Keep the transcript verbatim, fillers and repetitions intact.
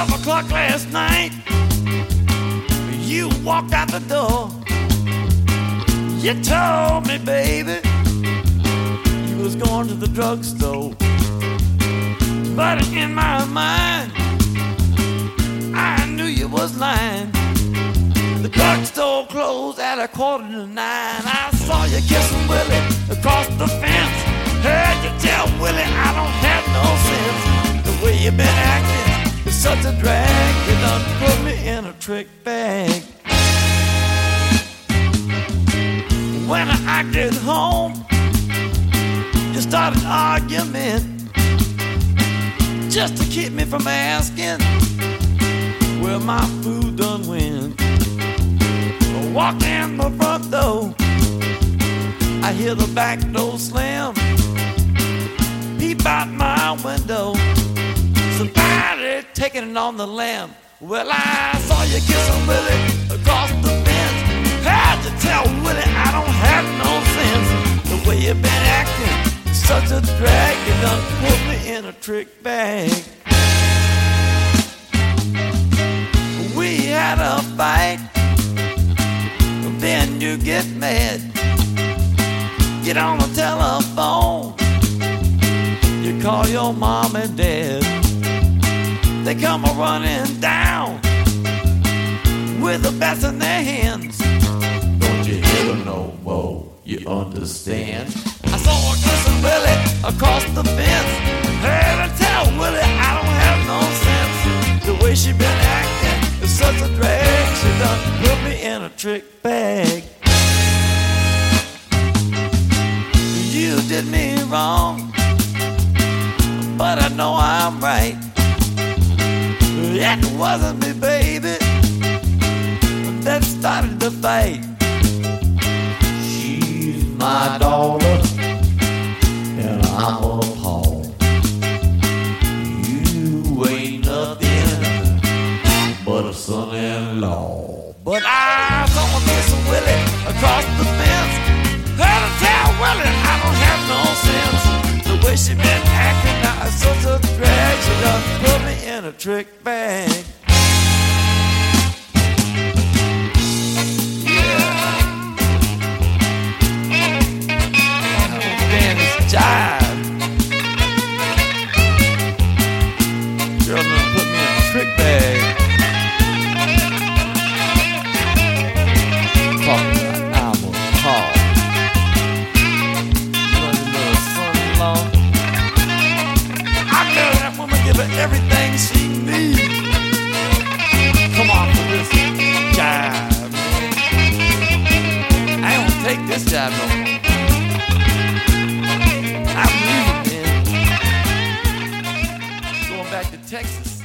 twelve o'clock last night, you walked out the door. You told me, baby, you was going to the drugstore. But in my mind, I knew you was lying. The drugstore closed at a quarter to nine. I saw you kissing Willie across the fence. Heard you tell Willie I don't have no sense. The way you been acting is such a drag. You done put me in a trick bag. When I get home, you started an argument just to keep me from asking where my food done went. Walk in the front door, I hear the back door slam. Peep out my window, somebody taking it on the lamb. Well, I saw you kissing Willie across the fence. Had to tell Willie I don't have no sense. The way you been acting, such a drag. You done put me in a trick bag. We had a fight, then you get mad. Get on the telephone, you call your mom and dad. They come a-running down with the bats in their hands. Don't you hear them no more, you understand? I saw her kissing Willie across the fence. Had to tell Willie I don't have no sense. The way she been acting is such a drag. She done put me in a trick bag. You did me wrong, but I know I'm right. It wasn't me, baby, that started the fight. She's my daughter, and I'm appalled. You ain't nothing but a son-in-law. But I saw her kissing Willie across the fence. Had to tell Willie I don't have no sense. The way she been acting now is such a drag. She done put me in a trick bag. Yeah, I don't stand this jive. Girl done put me in a trick bag. Talking about I'm a call. Give her everything she needs. Come on for this jive, man. I don't take this jive no more. I'm leaving, man. Going back to Texas.